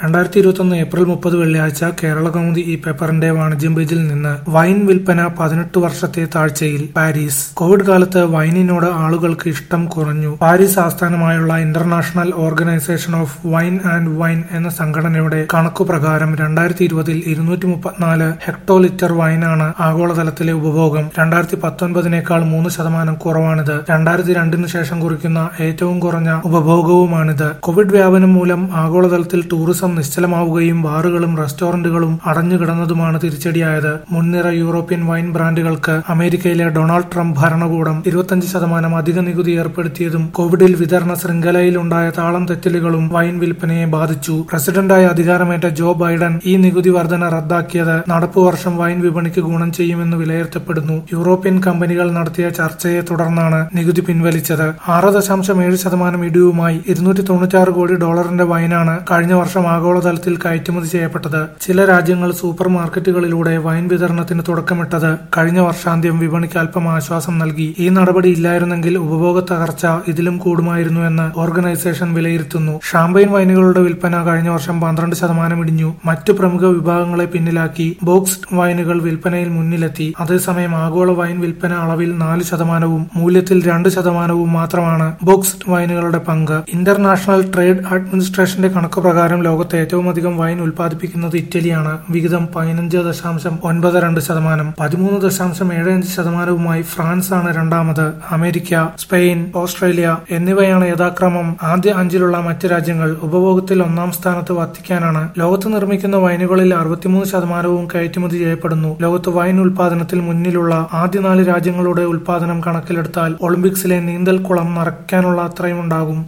2021 April 30 വെള്ളിയാഴ്ച കേരളകൗമുദി ഈ പേപ്പറിന്റെ വാണിജ്യം പേജിൽ നിന്ന് വൈൻ വിൽപ്പന 18 വർഷത്തെ താഴ്ചയിൽ. പാരീസ്. കോവിഡ് കാലത്ത് വൈനിനോട് ആളുകൾക്ക് ഇഷ്ടം കുറഞ്ഞു. പാരീസ് ആസ്ഥാനമായുള്ള international organisation of vine and wine എന്ന സംഘടനയുടെ കണക്കുപ്രകാരം 2020 234 ഹെക്ടോലിറ്റർ വൈനാണ് ആഗോളതലത്തിലെ ഉപഭോഗം. 2019 3% കുറവാണിത്. 2002 ശേഷം കുറിക്കുന്ന ഏറ്റവും കുറഞ്ഞ ഉപഭോഗവുമാണിത്. കോവിഡ് വ്യാപനം മൂലം ആഗോളതലത്തിൽ ടൂറിസം നിശ്ചലമാവുകയും ബാറുകളും റെസ്റ്റോറന്റുകളും അടഞ്ഞുകിടന്നതുമാണ് തിരിച്ചടിയായത്. മുൻനിര യൂറോപ്യൻ വൈൻ ബ്രാൻഡുകൾക്ക് അമേരിക്കയിലെ ഡൊണാൾഡ് ട്രംപ് ഭരണകൂടം 25% അധിക നികുതി ഏർപ്പെടുത്തിയതും കോവിഡിൽ വിതരണ ശൃംഖലയിലുണ്ടായ താളം തെറ്റലുകളും വൈൻ വിൽപ്പനയെ ബാധിച്ചു. പ്രസിഡന്റായി അധികാരമേറ്റ ജോ ബൈഡൻ ഈ നികുതി വർധന റദ്ദാക്കിയത് നടപ്പുവർഷം വൈൻ വിപണിക്ക് ഗുണം ചെയ്യുമെന്ന് വിലയിരുത്തപ്പെടുന്നു. യൂറോപ്യൻ കമ്പനികൾ നടത്തിയ ചർച്ചയെ തുടർന്നാണ് നികുതി പിൻവലിച്ചത്. 6.7% ഇടിവുമായി $296 കോടി വൈനാണ് കഴിഞ്ഞ വർഷം ആഗോളതലത്തിൽ കയറ്റുമതി ചെയ്യപ്പെട്ടത്. ചില രാജ്യങ്ങൾ സൂപ്പർ മാർക്കറ്റുകളിലൂടെ വൈൻ വിതരണത്തിന് തുടക്കമിട്ടത് കഴിഞ്ഞ വർഷാന്ത്യം വിപണിക്ക് അല്പം ആശ്വാസം നൽകി. ഈ നടപടി ഇല്ലായിരുന്നെങ്കിൽ ഉപഭോഗ തകർച്ച ഇതിലും കൂടുമായിരുന്നുവെന്ന് ഓർഗനൈസേഷൻ വിലയിരുത്തുന്നു. ഷാമ്പയിൻ വൈനുകളുടെ വിൽപ്പന കഴിഞ്ഞ വർഷം 12% ഇടിഞ്ഞു. മറ്റു പ്രമുഖ വിഭാഗങ്ങളെ പിന്നിലാക്കി ബോക്സ്ഡ് വൈനുകൾ വിൽപ്പനയിൽ മുന്നിലെത്തി. അതേസമയം ആഗോള വൈൻ വിൽപ്പന അളവിൽ 4%, മൂല്യത്തിൽ 2% മാത്രമാണ് ബോക്സ്ഡ് വൈനുകളുടെ പങ്ക്. ഇന്റർനാഷണൽ ട്രേഡ് അഡ്മിനിസ്ട്രേഷന്റെ കണക്കുപ്രകാരം ലോകത്ത് ഏറ്റവും അധികം വൈൻ ഉൽപ്പാദിപ്പിക്കുന്നത് ഇറ്റലിയാണ്. വിഹിതം 15.92%. 13.75%വുമായി ഫ്രാൻസ് ആണ് രണ്ടാമത്. അമേരിക്ക, സ്പെയിൻ, ഓസ്ട്രേലിയ എന്നിവയാണ് യഥാക്രമം ആദ്യ 5-ലുള്ള മറ്റ് രാജ്യങ്ങൾ. ഉപഭോഗത്തിൽ 1-ാം സ്ഥാനത്ത് വത്തിക്കാനാണ്. ലോകത്ത് നിർമ്മിക്കുന്ന വൈനുകളിൽ 63%വും കയറ്റുമതി ചെയ്യപ്പെടുന്നു. ലോകത്ത് വൈൻ ഉൽപാദനത്തിൽ മുന്നിലുള്ള ആദ്യ 4 രാജ്യങ്ങളുടെ ഉൽപാദനം കണക്കിലെടുത്താൽ ഒളിമ്പിക്സിലെ നീന്തൽക്കുളം നിറയ്ക്കാനുള്ള അത്രയുമുണ്ടാകും.